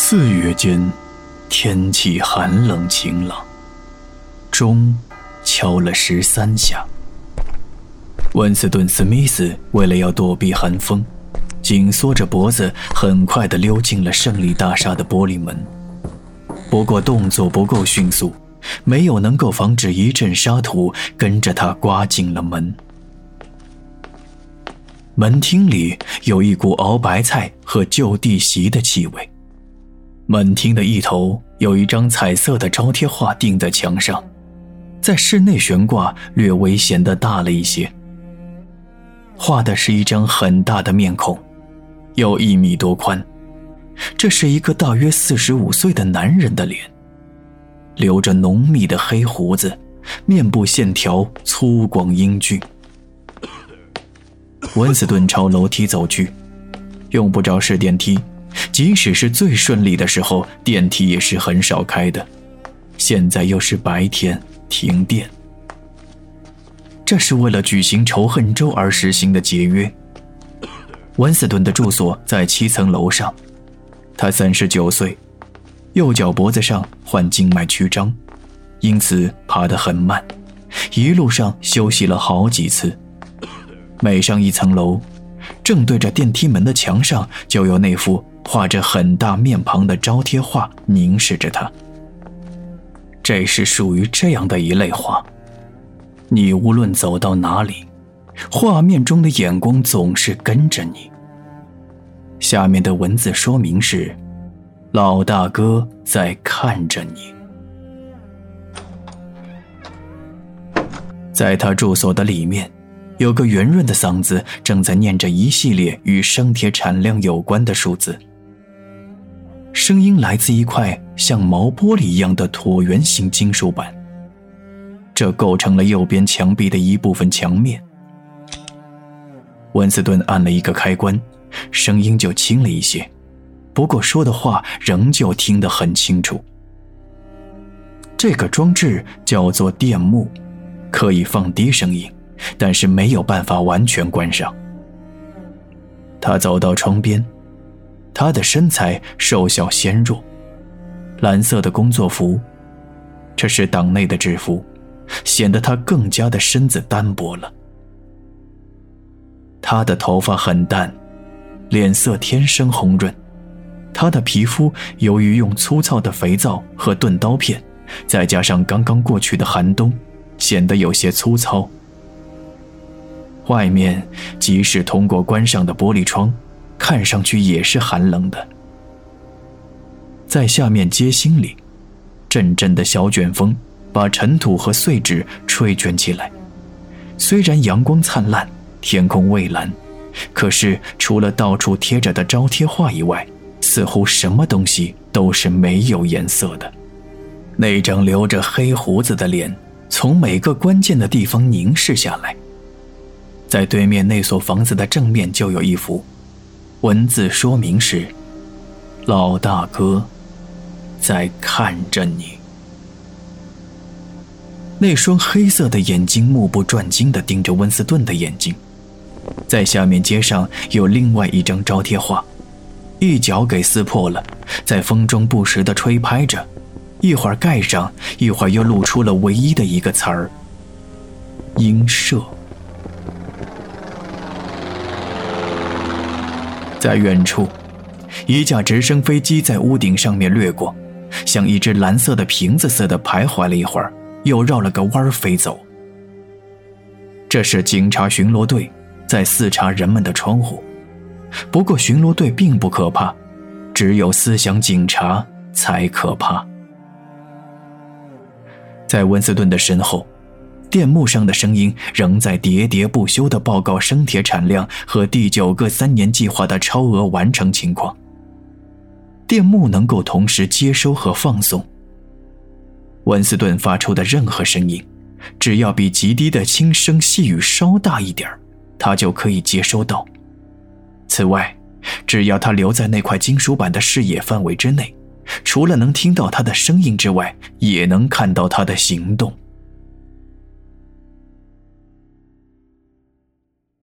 4月间，天气寒冷晴朗，钟敲了13下。温斯顿·史密斯为了要躲避寒风，紧缩着脖子，很快地溜进了胜利大厦的玻璃门。不过动作不够迅速，没有能够防止一阵沙土跟着他刮进了门。门厅里有一股熬白菜和旧地席的气味。门厅的一头有一张彩色的招贴画钉在墙上，在室内悬挂略微显得大了一些。画的是一张很大的面孔，有1米多宽。这是一个大约45岁的男人的脸，留着浓密的黑胡子，面部线条粗犷英俊。温斯顿朝楼梯走去，用不着试电梯，即使是最顺利的时候，电梯也是很少开的。现在又是白天，停电。这是为了举行仇恨周而实行的节约。温斯顿的住所在7层楼上，他39岁，右脚脖子上患静脉曲张，因此爬得很慢，一路上休息了好几次。每上1层楼，正对着电梯门的墙上就有那幅画着很大面庞的招贴画凝视着他。这是属于这样的一类画，你无论走到哪里，画面中的眼光总是跟着你。下面的文字说明是：老大哥在看着你。在他住所的里面，有个圆润的嗓子正在念着一系列与生铁产量有关的数字。声音来自一块像毛玻璃一样的椭圆形金属板，这构成了右边墙壁的一部分墙面。温斯顿按了一个开关，声音就轻了一些，不过说的话仍旧听得很清楚。这个装置叫做电幕，可以放低声音，但是没有办法完全关上。他走到窗边，他的身材瘦小纤弱，蓝色的工作服，这是党内的制服，显得他更加的身子单薄了。他的头发很淡，脸色天生红润，他的皮肤由于用粗糙的肥皂和钝刀片，再加上刚刚过去的寒冬，显得有些粗糙。外面即使通过关上的玻璃窗，看上去也是寒冷的。在下面街心里，阵阵的小卷风把尘土和碎纸吹卷起来。虽然阳光灿烂，天空蔚蓝，可是除了到处贴着的招贴画以外，似乎什么东西都是没有颜色的。那张留着黑胡子的脸从每个关键的地方凝视下来。在对面那所房子的正面就有一幅，文字说明是：老大哥在看着你。那双黑色的眼睛目不转睛地盯着温斯顿的眼睛。在下面街上有另外一张招贴画，一角给撕破了，在风中不时地吹拍着，一会儿盖上，一会儿又露出了唯一的一个词儿：鹰舍。在远处，一架直升飞机在屋顶上面掠过，像一只蓝色的瓶子似的徘徊了一会儿，又绕了个弯飞走。这是警察巡逻队在视察人们的窗户。不过巡逻队并不可怕，只有思想警察才可怕。在温斯顿的身后，电幕上的声音仍在喋喋不休地报告生铁产量和第9个3年计划的超额完成情况。电幕能够同时接收和放送。温斯顿发出的任何声音，只要比极低的轻声细语稍大一点，他就可以接收到。此外，只要他留在那块金属板的视野范围之内，除了能听到他的声音之外，也能看到他的行动。